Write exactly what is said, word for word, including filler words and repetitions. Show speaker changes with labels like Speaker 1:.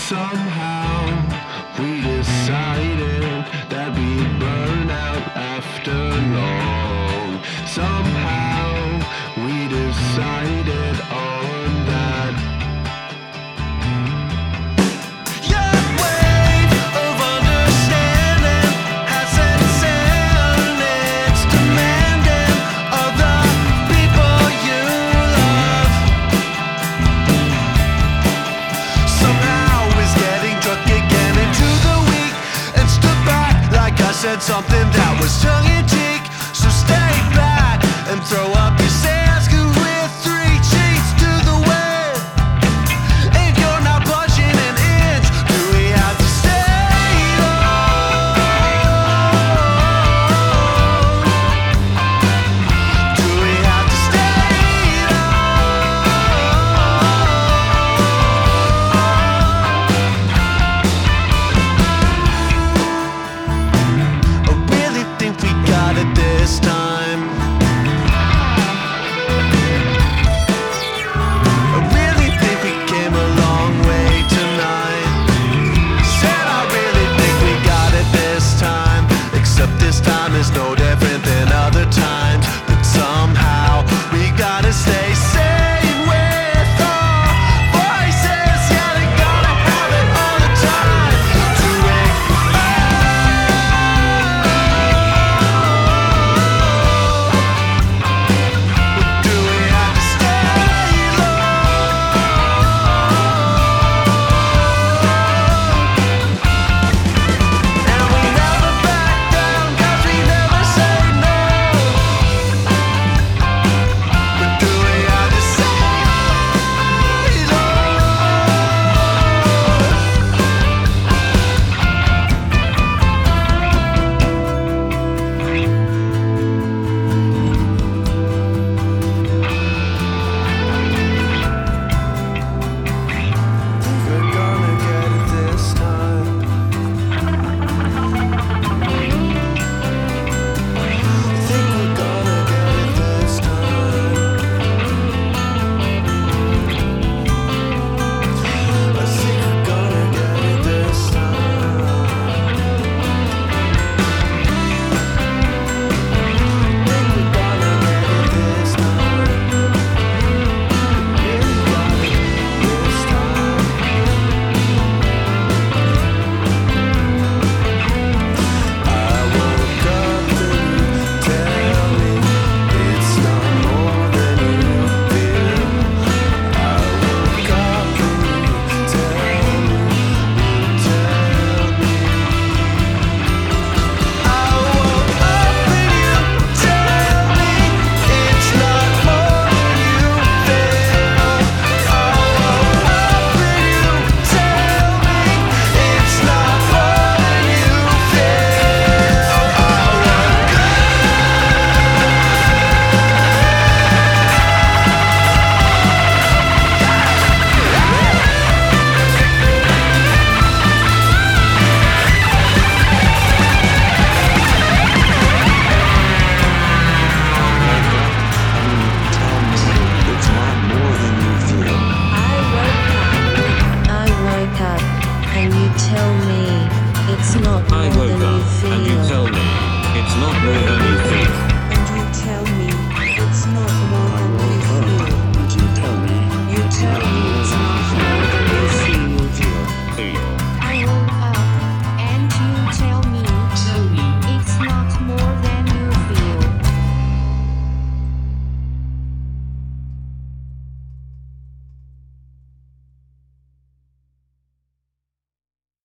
Speaker 1: Somehow we decided that we'd burn out after long. Somehow we decided on that. Your wave of understanding has set sail and it's demanding of the people you love. Somehow getting drunk again into the week and stood back like I said something that was tongue-in-cheek. So stay back and throw up your sands, 'cause we're three cheats to the wind and you're not budging an inch. Do we have to stay long? Do we have to stay long? This time I really think we came a long way tonight. Said I really think we got it this time, except this time is no different than other times. But somehow we gotta stay sane with our voices. Yeah, they gotta have it all the time. Do it.
Speaker 2: I woke up and you tell me it's not more